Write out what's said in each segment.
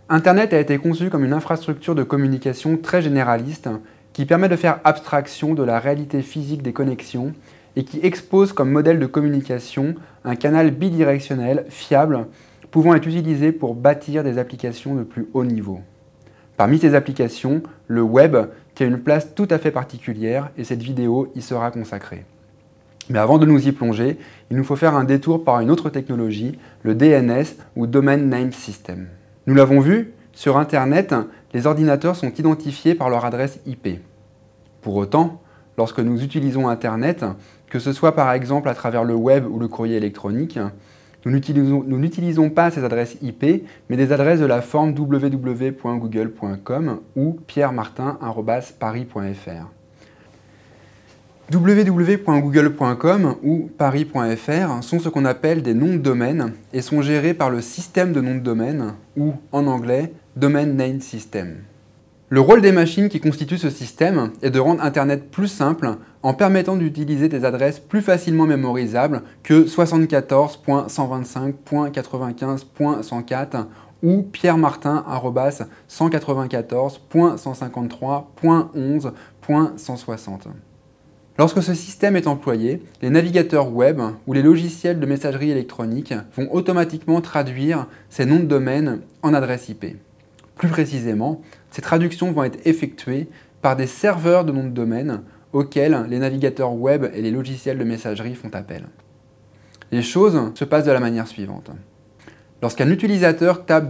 Internet a été conçu comme une infrastructure de communication très généraliste qui permet de faire abstraction de la réalité physique des connexions et qui expose comme modèle de communication un canal bidirectionnel fiable pouvant être utilisé pour bâtir des applications de plus haut niveau. Parmi ces applications, le web qui a une place tout à fait particulière et cette vidéo y sera consacrée. Mais avant de nous y plonger, il nous faut faire un détour par une autre technologie, le DNS ou Domain Name System. Nous l'avons vu, sur Internet, les ordinateurs sont identifiés par leur adresse IP. Pour autant, lorsque nous utilisons Internet, que ce soit par exemple à travers le web ou le courrier électronique, nous n'utilisons pas ces adresses IP, mais des adresses de la forme www.google.com ou pierremartin@paris.fr. www.google.com ou paris.fr sont ce qu'on appelle des noms de domaine et sont gérés par le système de noms de domaine ou, en anglais, Domain Name System. Le rôle des machines qui constituent ce système est de rendre Internet plus simple en permettant d'utiliser des adresses plus facilement mémorisables que 74.125.95.104 ou pierremartin@194.153.11.160. Lorsque ce système est employé, les navigateurs web ou les logiciels de messagerie électronique vont automatiquement traduire ces noms de domaine en adresse IP. Plus précisément, ces traductions vont être effectuées par des serveurs de noms de domaine auxquels les navigateurs web et les logiciels de messagerie font appel. Les choses se passent de la manière suivante. Lorsqu'un utilisateur tape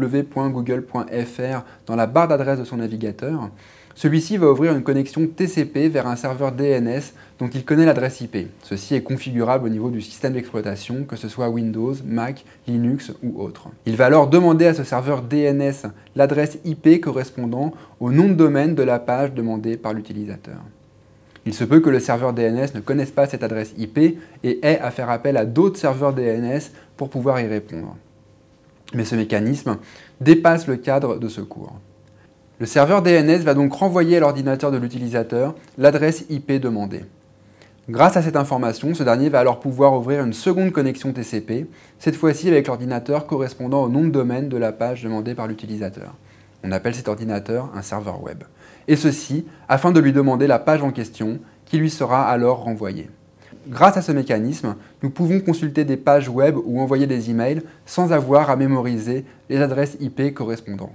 www.google.fr dans la barre d'adresse de son navigateur, celui-ci va ouvrir une connexion TCP vers un serveur DNS dont il connaît l'adresse IP. Ceci est configurable au niveau du système d'exploitation, que ce soit Windows, Mac, Linux ou autre. Il va alors demander à ce serveur DNS l'adresse IP correspondant au nom de domaine de la page demandée par l'utilisateur. Il se peut que le serveur DNS ne connaisse pas cette adresse IP et ait à faire appel à d'autres serveurs DNS pour pouvoir y répondre. Mais ce mécanisme dépasse le cadre de ce cours. Le serveur DNS va donc renvoyer à l'ordinateur de l'utilisateur l'adresse IP demandée. Grâce à cette information, ce dernier va alors pouvoir ouvrir une seconde connexion TCP, cette fois-ci avec l'ordinateur correspondant au nom de domaine de la page demandée par l'utilisateur. On appelle cet ordinateur un serveur web. Et ceci afin de lui demander la page en question qui lui sera alors renvoyée. Grâce à ce mécanisme, nous pouvons consulter des pages web ou envoyer des emails sans avoir à mémoriser les adresses IP correspondantes.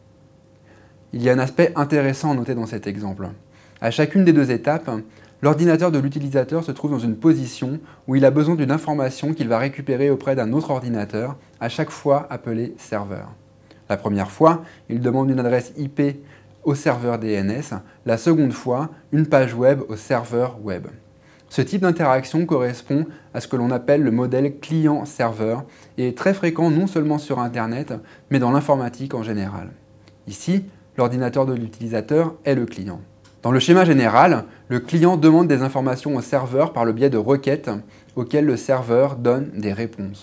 Il y a un aspect intéressant à noter dans cet exemple. À chacune des deux étapes, l'ordinateur de l'utilisateur se trouve dans une position où il a besoin d'une information qu'il va récupérer auprès d'un autre ordinateur, à chaque fois appelé serveur. La première fois, il demande une adresse IP au serveur DNS, la seconde fois, une page web au serveur web. Ce type d'interaction correspond à ce que l'on appelle le modèle client-serveur et est très fréquent non seulement sur Internet, mais dans l'informatique en général. Ici, l'ordinateur de l'utilisateur est le client. Dans le schéma général, le client demande des informations au serveur par le biais de requêtes auxquelles le serveur donne des réponses.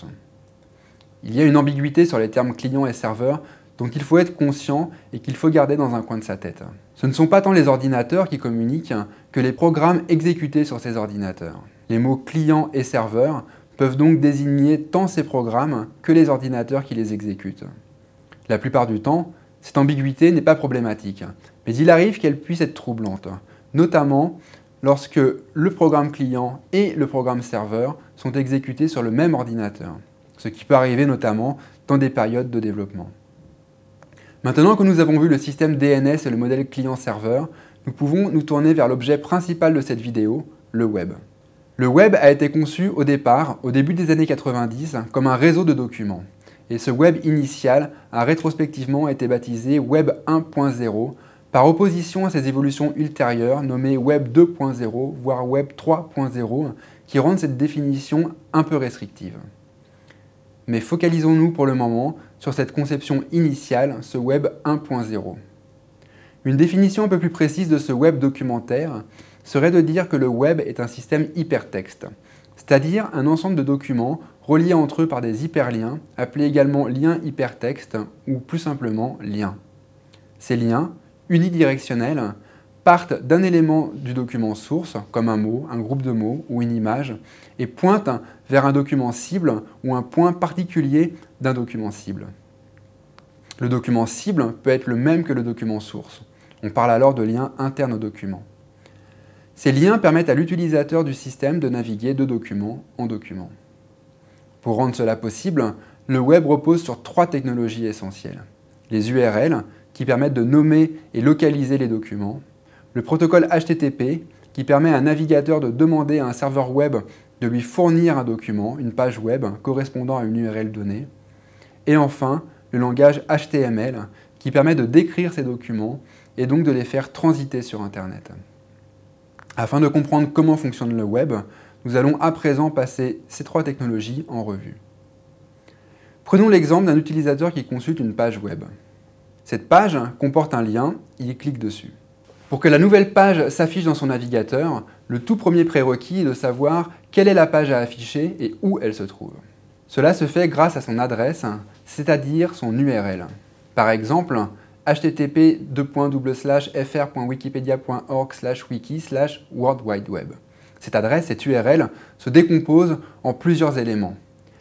Il y a une ambiguïté sur les termes client et serveur dont il faut être conscient et qu'il faut garder dans un coin de sa tête. Ce ne sont pas tant les ordinateurs qui communiquent que les programmes exécutés sur ces ordinateurs. Les mots client et serveur peuvent donc désigner tant ces programmes que les ordinateurs qui les exécutent. La plupart du temps, cette ambiguïté n'est pas problématique, mais il arrive qu'elle puisse être troublante, notamment lorsque le programme client et le programme serveur sont exécutés sur le même ordinateur, ce qui peut arriver notamment dans des périodes de développement. Maintenant que nous avons vu le système DNS et le modèle client-serveur, nous pouvons nous tourner vers l'objet principal de cette vidéo, le web. Le web a été conçu au départ, au début des années 90, comme un réseau de documents. Et ce web initial a rétrospectivement été baptisé Web 1.0, par opposition à ses évolutions ultérieures nommées Web 2.0, voire Web 3.0, qui rendent cette définition un peu restrictive. Mais focalisons-nous pour le moment sur cette conception initiale, ce Web 1.0. Une définition un peu plus précise de ce web documentaire serait de dire que le web est un système hypertexte, c'est-à-dire un ensemble de documents reliés entre eux par des hyperliens, appelés également liens hypertextes ou plus simplement liens. Ces liens, unidirectionnels, partent d'un élément du document source, comme un mot, un groupe de mots ou une image, et pointent vers un document cible ou un point particulier d'un document cible. Le document cible peut être le même que le document source. On parle alors de liens internes au document. Ces liens permettent à l'utilisateur du système de naviguer de document en document. Pour rendre cela possible, le web repose sur 3 technologies essentielles. Les URL, qui permettent de nommer et localiser les documents. Le protocole HTTP, qui permet à un navigateur de demander à un serveur web de lui fournir un document, une page web correspondant à une URL donnée. Et enfin, le langage HTML, qui permet de décrire ces documents et donc de les faire transiter sur Internet. Afin de comprendre comment fonctionne le web, nous allons à présent passer ces 3 technologies en revue. Prenons l'exemple d'un utilisateur qui consulte une page web. Cette page comporte un lien, il clique dessus. Pour que la nouvelle page s'affiche dans son navigateur, le tout premier prérequis est de savoir quelle est la page à afficher et où elle se trouve. Cela se fait grâce à son adresse, c'est-à-dire son URL. Par exemple, http://fr.wikipedia.org/wiki/World Wide Web. Cette adresse, cette URL, se décompose en plusieurs éléments.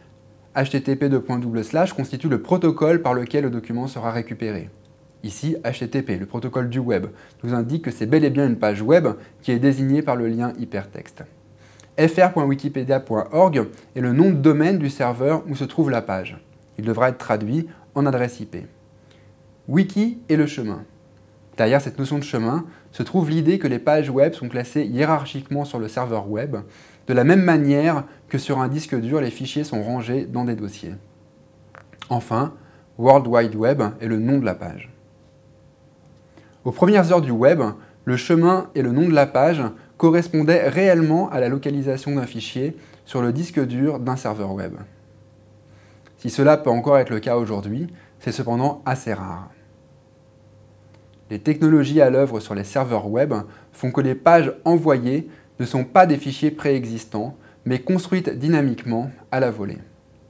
http:// constitue le protocole par lequel le document sera récupéré. Ici, HTTP, le protocole du web, nous indique que c'est bel et bien une page web qui est désignée par le lien hypertexte. fr.wikipedia.org est le nom de domaine du serveur où se trouve la page. Il devra être traduit en adresse IP. Wiki est le chemin. Derrière cette notion de chemin se trouve l'idée que les pages web sont classées hiérarchiquement sur le serveur web, de la même manière que sur un disque dur, les fichiers sont rangés dans des dossiers. Enfin, World Wide Web est le nom de la page. Aux premières heures du web, le chemin et le nom de la page correspondaient réellement à la localisation d'un fichier sur le disque dur d'un serveur web. Si cela peut encore être le cas aujourd'hui, c'est cependant assez rare. Les technologies à l'œuvre sur les serveurs web font que les pages envoyées ne sont pas des fichiers préexistants, mais construites dynamiquement à la volée.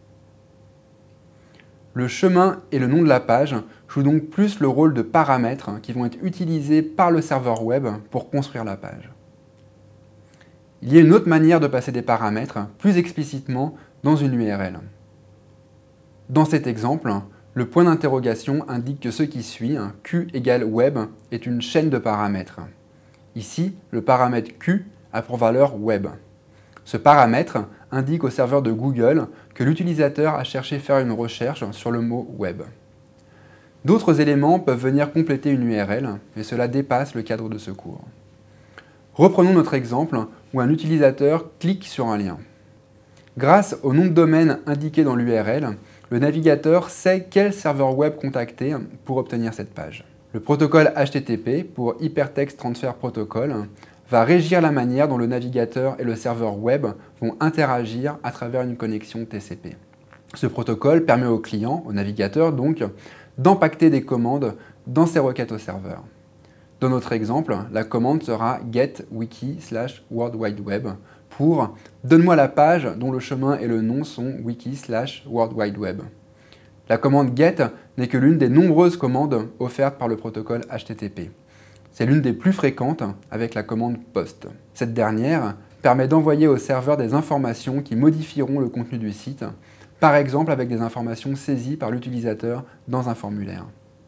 Le chemin et le nom de la page jouent donc plus le rôle de paramètres qui vont être utilisés par le serveur web pour construire la page. Il y a une autre manière de passer des paramètres plus explicitement dans une URL. Dans cet exemple, le point d'interrogation indique que ce qui suit, Q égale web, est une chaîne de paramètres. Ici, le paramètre Q a pour valeur web. Ce paramètre indique au serveur de Google que l'utilisateur a cherché faire une recherche sur le mot web. D'autres éléments peuvent venir compléter une URL, mais cela dépasse le cadre de ce cours. Reprenons notre exemple où un utilisateur clique sur un lien. Grâce au nom de domaine indiqué dans l'URL, le navigateur sait quel serveur web contacter pour obtenir cette page. Le protocole HTTP, pour Hypertext Transfer Protocol, va régir la manière dont le navigateur et le serveur web vont interagir à travers une connexion TCP. Ce protocole permet au client, au navigateur donc, d'empacter des commandes dans ses requêtes au serveur. Dans notre exemple, la commande sera get-wiki/World Wide Web pour « Donne-moi la page dont le chemin et le nom sont wiki/World Wide Web ». La commande get n'est que l'une des nombreuses commandes offertes par le protocole HTTP. C'est l'une des plus fréquentes avec la commande post. Cette dernière permet d'envoyer au serveur des informations qui modifieront le contenu du site, par exemple avec des informations saisies par l'utilisateur dans un formulaire.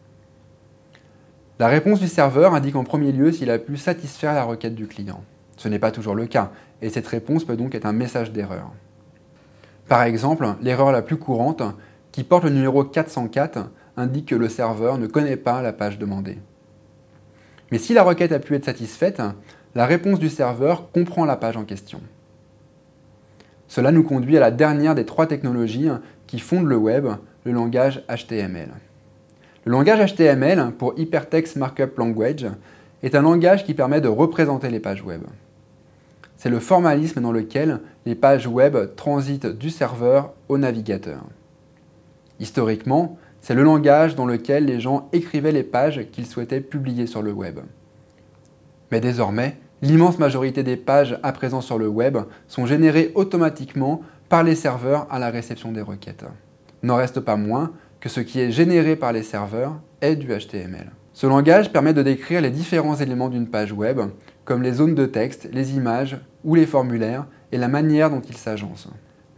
La réponse du serveur indique en premier lieu s'il a pu satisfaire la requête du client. Ce n'est pas toujours le cas, et cette réponse peut donc être un message d'erreur. Par exemple, l'erreur la plus courante, qui porte le numéro 404, indique que le serveur ne connaît pas la page demandée. Mais si la requête a pu être satisfaite, la réponse du serveur comprend la page en question. Cela nous conduit à la dernière des 3 technologies qui fondent le web, le langage HTML. Le langage HTML, pour Hypertext Markup Language, est un langage qui permet de représenter les pages web. C'est le formalisme dans lequel les pages web transitent du serveur au navigateur. Historiquement, c'est le langage dans lequel les gens écrivaient les pages qu'ils souhaitaient publier sur le web. Mais désormais, l'immense majorité des pages à présent sur le web sont générées automatiquement par les serveurs à la réception des requêtes. N'en reste pas moins que ce qui est généré par les serveurs est du HTML. Ce langage permet de décrire les différents éléments d'une page web, comme les zones de texte, les images ou les formulaires, et la manière dont ils s'agencent.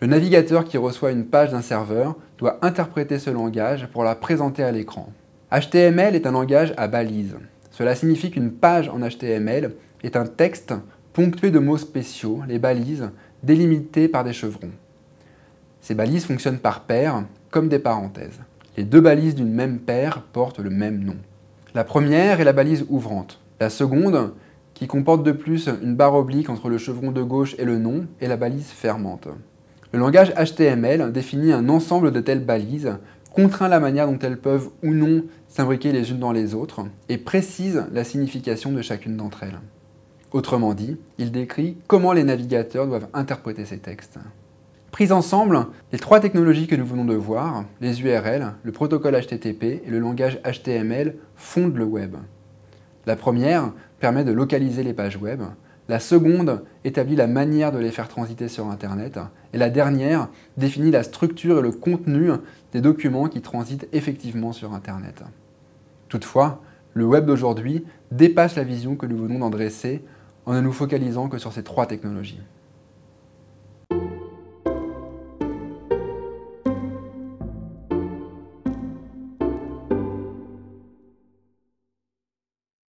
Le navigateur qui reçoit une page d'un serveur doit interpréter ce langage pour la présenter à l'écran. HTML est un langage à balises. Cela signifie qu'une page en HTML est un texte ponctué de mots spéciaux, les balises, délimitées par des chevrons. Ces balises fonctionnent par paires, comme des parenthèses. Les deux balises d'une même paire portent le même nom. La première est la balise ouvrante. La seconde, qui comporte de plus une barre oblique entre le chevron de gauche et le nom, est la balise fermante. Le langage HTML définit un ensemble de telles balises, contraint la manière dont elles peuvent ou non s'imbriquer les unes dans les autres, et précise la signification de chacune d'entre elles. Autrement dit, il décrit comment les navigateurs doivent interpréter ces textes. Prises ensemble, les trois technologies que nous venons de voir, les URL, le protocole HTTP et le langage HTML, fondent le web. La première permet de localiser les pages web, la seconde établit la manière de les faire transiter sur Internet, et la dernière définit la structure et le contenu des documents qui transitent effectivement sur Internet. Toutefois, le web d'aujourd'hui dépasse la vision que nous venons d'en dresser en ne nous focalisant que sur ces trois technologies.